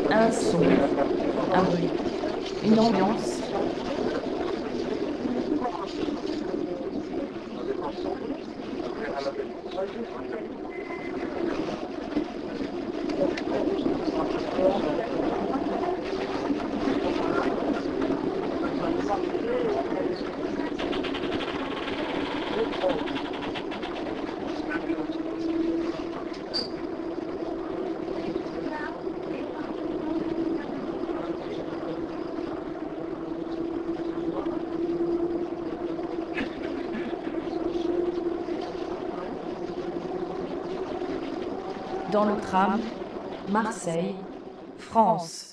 Un son, un bruit, une ambiance. Dans le tram, Marseille, France.